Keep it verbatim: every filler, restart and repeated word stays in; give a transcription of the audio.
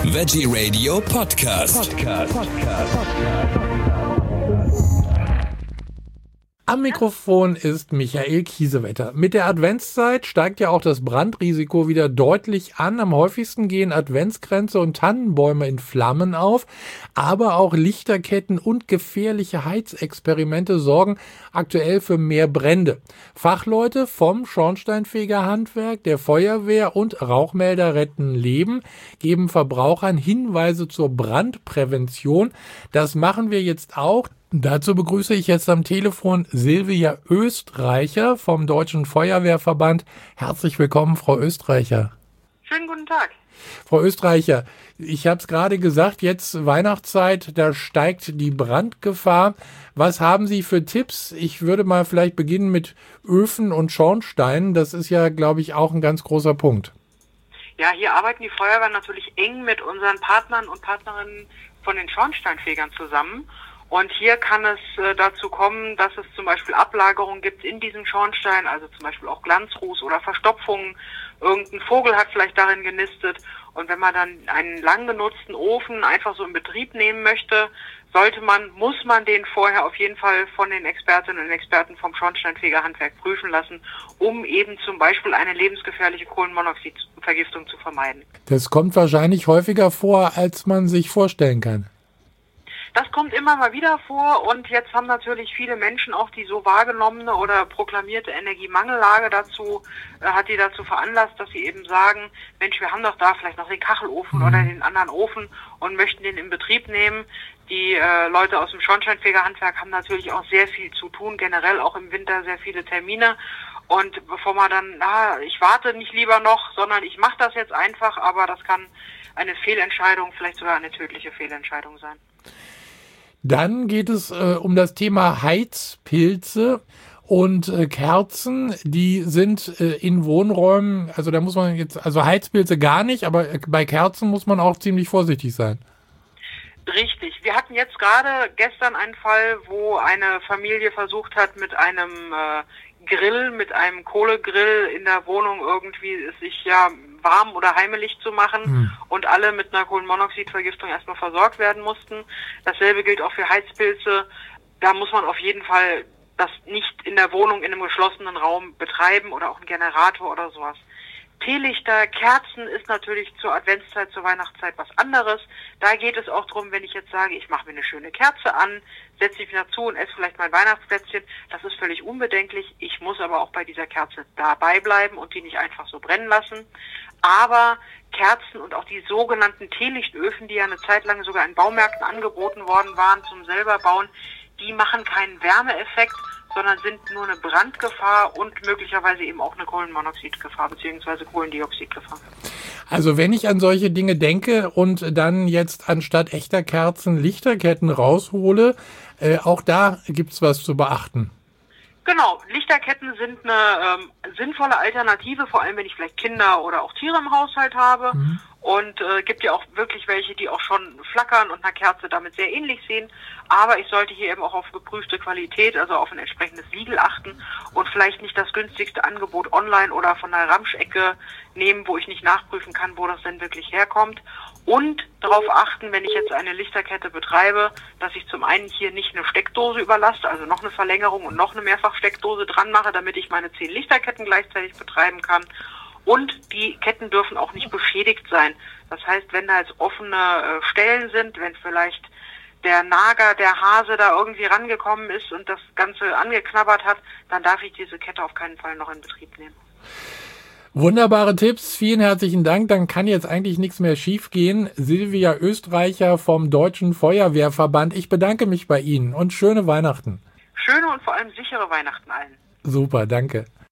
Veggie Radio Podcast. Podcast. Podcast. Am Mikrofon ist Michael Kiesewetter. Mit der Adventszeit steigt ja auch das Brandrisiko wieder deutlich an. Am häufigsten gehen Adventskränze und Tannenbäume in Flammen auf. Aber auch Lichterketten und gefährliche Heizexperimente sorgen aktuell für mehr Brände. Fachleute vom Schornsteinfegerhandwerk, der Feuerwehr und Rauchmelder retten Leben geben Verbrauchern Hinweise zur Brandprävention. Das machen wir jetzt auch. Dazu begrüße ich jetzt am Telefon Silvia Östreicher vom Deutschen Feuerwehrverband. Herzlich willkommen, Frau Östreicher. Schönen guten Tag. Frau Östreicher, ich habe es gerade gesagt, jetzt Weihnachtszeit, da steigt die Brandgefahr. Was haben Sie für Tipps? Ich würde mal vielleicht beginnen mit Öfen und Schornsteinen. Das ist ja, glaube ich, auch ein ganz großer Punkt. Ja, hier arbeiten die Feuerwehren natürlich eng mit unseren Partnern und Partnerinnen von den Schornsteinfegern zusammen. Und hier kann es äh, dazu kommen, dass es zum Beispiel Ablagerungen gibt in diesem Schornstein, also zum Beispiel auch Glanzruß oder Verstopfungen. Irgendein Vogel hat vielleicht darin genistet. Und wenn man dann einen lang genutzten Ofen einfach so in Betrieb nehmen möchte, sollte man, muss man den vorher auf jeden Fall von den Expertinnen und Experten vom Schornsteinfegerhandwerk prüfen lassen, um eben zum Beispiel eine lebensgefährliche Kohlenmonoxidvergiftung zu vermeiden. Das kommt wahrscheinlich häufiger vor, als man sich vorstellen kann. Das kommt immer mal wieder vor und jetzt haben natürlich viele Menschen auch die so wahrgenommene oder proklamierte Energiemangellage dazu, äh, hat die dazu veranlasst, dass sie eben sagen, Mensch, wir haben doch da vielleicht noch den Kachelofen mhm. oder den anderen Ofen und möchten den in Betrieb nehmen. Die äh, Leute aus dem Schornsteinfegerhandwerk haben natürlich auch sehr viel zu tun, generell auch im Winter sehr viele Termine. Und bevor man dann, na, ich warte nicht lieber noch, sondern ich mache das jetzt einfach, aber das kann eine Fehlentscheidung, vielleicht sogar eine tödliche Fehlentscheidung sein. Dann geht es äh, um das Thema Heizpilze und äh, Kerzen. Die sind äh, in Wohnräumen, also da muss man jetzt, also Heizpilze gar nicht, aber äh, bei Kerzen muss man auch ziemlich vorsichtig sein. Richtig. Wir hatten jetzt gerade gestern einen Fall, wo eine Familie versucht hat, mit einem äh, Grill, mit einem Kohlegrill in der Wohnung irgendwie sich ja warm oder heimelig zu machen mhm. und alle mit einer Kohlenmonoxidvergiftung erstmal versorgt werden mussten. Dasselbe gilt auch für Heizpilze. Da muss man auf jeden Fall das nicht in der Wohnung in einem geschlossenen Raum betreiben oder auch einen Generator oder sowas. Teelichter, Kerzen ist natürlich zur Adventszeit, zur Weihnachtszeit was anderes. Da geht es auch drum, wenn ich jetzt sage, ich mache mir eine schöne Kerze an, setze mich dazu und esse vielleicht mein Weihnachtsplätzchen. Das ist völlig unbedenklich. Ich muss aber auch bei dieser Kerze dabei bleiben und die nicht einfach so brennen lassen. Aber Kerzen und auch die sogenannten Teelichtöfen, die ja eine Zeit lang sogar in Baumärkten angeboten worden waren zum selber bauen, die machen keinen Wärmeeffekt, sondern sind nur eine Brandgefahr und möglicherweise eben auch eine Kohlenmonoxidgefahr bzw. Kohlendioxidgefahr. Also wenn ich an solche Dinge denke und dann jetzt anstatt echter Kerzen Lichterketten raushole, äh, auch da gibt's was zu beachten. Genau, Lichterketten sind eine ähm, sinnvolle Alternative, vor allem wenn ich vielleicht Kinder oder auch Tiere im Haushalt habe. Mhm. Und äh, gibt ja auch wirklich welche, die auch schon flackern und einer Kerze damit sehr ähnlich sehen. Aber ich sollte hier eben auch auf geprüfte Qualität, also auf ein entsprechendes Siegel achten und vielleicht nicht das günstigste Angebot online oder von der Ramschecke nehmen, wo ich nicht nachprüfen kann, wo das denn wirklich herkommt. Und darauf achten, wenn ich jetzt eine Lichterkette betreibe, dass ich zum einen hier nicht eine Steckdose überlasse, also noch eine Verlängerung und noch eine Mehrfachsteckdose dran mache, damit ich meine zehn Lichterketten gleichzeitig betreiben kann. Und die Ketten dürfen auch nicht beschädigt sein. Das heißt, wenn da jetzt offene äh, Stellen sind, wenn vielleicht der Nager, der Hase da irgendwie rangekommen ist und das Ganze angeknabbert hat, dann darf ich diese Kette auf keinen Fall noch in Betrieb nehmen. Wunderbare Tipps, vielen herzlichen Dank. Dann kann jetzt eigentlich nichts mehr schiefgehen. Silvia Östreicher vom Deutschen Feuerwehrverband. Ich bedanke mich bei Ihnen und schöne Weihnachten. Schöne und vor allem sichere Weihnachten allen. Super, danke.